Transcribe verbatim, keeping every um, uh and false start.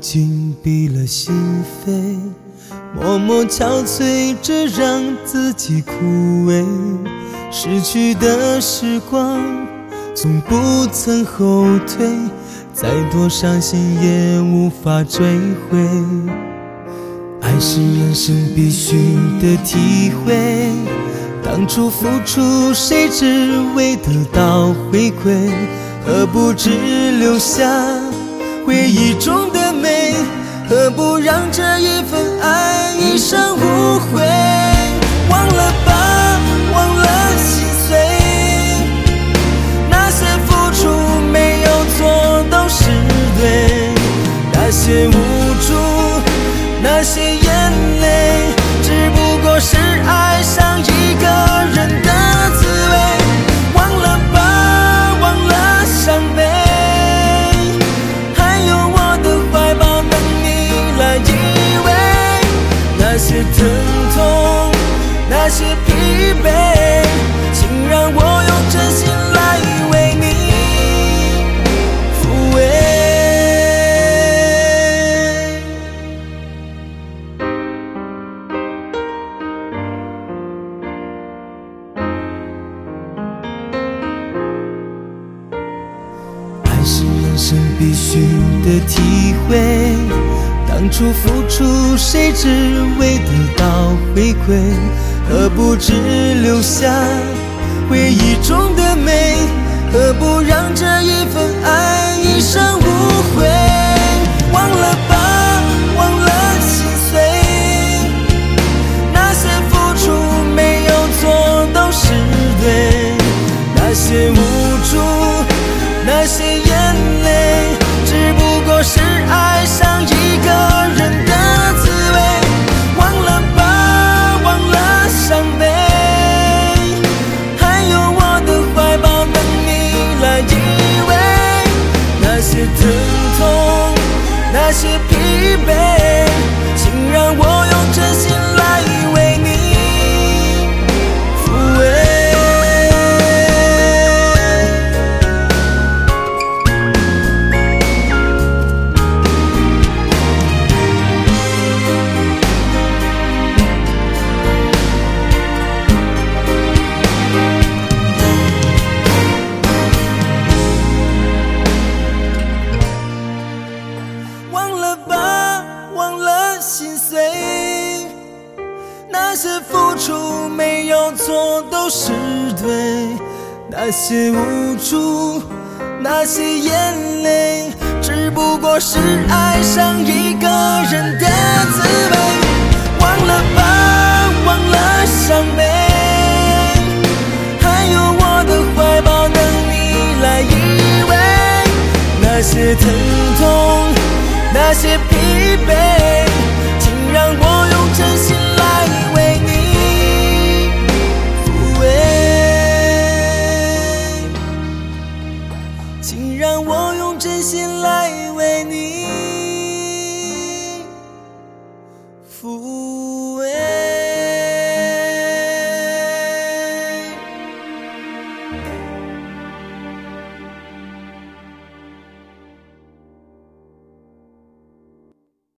紧闭了心扉，默默憔悴着让自己枯萎。逝去的时光从不曾后退，再多伤心也无法追回。爱是人生必须的体会，当初付出谁只为得到回馈，何不只留下回忆中的美，何不让这一份爱一生无悔。忘了吧，忘了心碎，那些付出没有错都是对，那些无助，那些眼泪，只不过是爱上一个人的滋味。忘了吧，忘了伤悲，还有我的怀抱等你来依偎。那些疼痛，那些疲惫，请让我用真心来为你抚慰。爱是人生必须的体会，当初付出谁只为得到回馈，何不只留下回忆中的美，何不让这一份爱一生无悔。忘了吧，忘了心碎，那些付出没有错都是对，那些无助，那些眼泪，只不过是爱上一个人的滋味。忘了吧，忘了伤悲，还有我的怀抱等你来依偎。那些疼痛，那些疲惫，请让我用真心来为你抚慰。心碎，那些付出没有错都是对，那些无助，那些眼泪，只不过是爱上一个人的滋味。忘了吧，忘了伤悲，还有我的怀抱等你来依偎。那些疼痛，那些